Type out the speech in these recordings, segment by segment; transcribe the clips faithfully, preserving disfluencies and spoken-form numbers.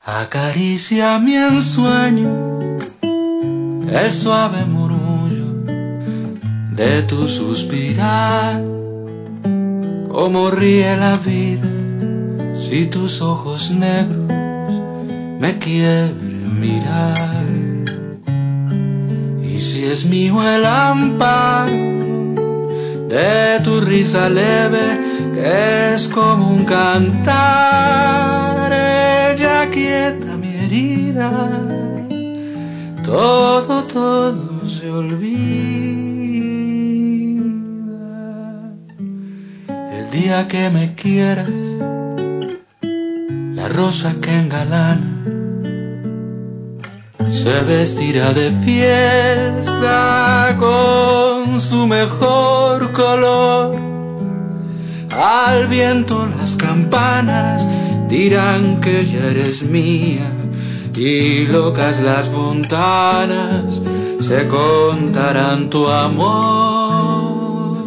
Acaricia mi ensueño el suave murmullo de tu suspirar, como ríe la vida si tus ojos negros me quieren mirar. Y si es mío el amparo de tu risa leve, que es como un cantar, ella quieta mi herida, todo, todo se olvida. El día que me quieras, la rosa que engalana se vestirá de fiesta con su mejor color. Al viento las campanas dirán que ya eres mía, y locas las fontanas se contarán tu amor.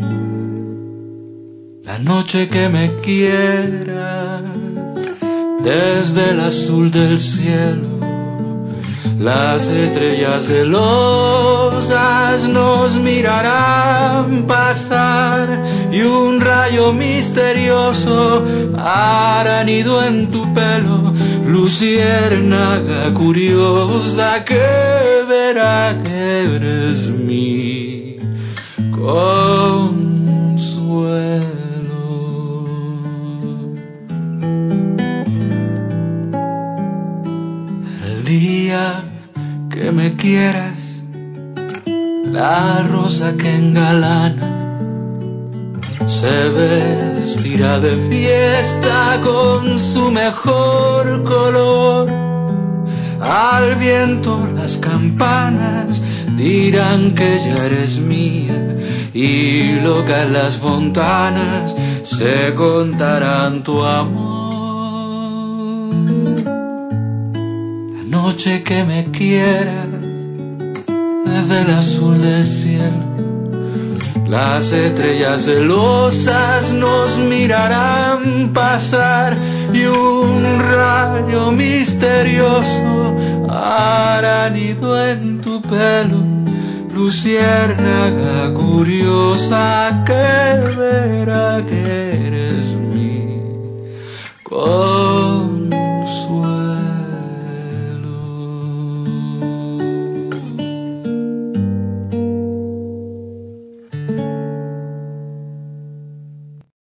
La noche que me quieras, desde el azul del cielo, las estrellas celosas nos mirarán pasar, y un rayo misterioso hará nido en tu pelo, luciérnaga curiosa que verá que eres mi consuelo. El día que me quieras, la rosa que engalana se vestirá de fiesta con su mejor color. Al viento las campanas dirán que ya eres mía, y locas las fontanas se contarán tu amor. La noche que me quieras, desde el azul del cielo, las estrellas celosas nos mirarán pasar, y un rayo misterioso hará nido en tu pelo, luciérnaga curiosa que verá que eres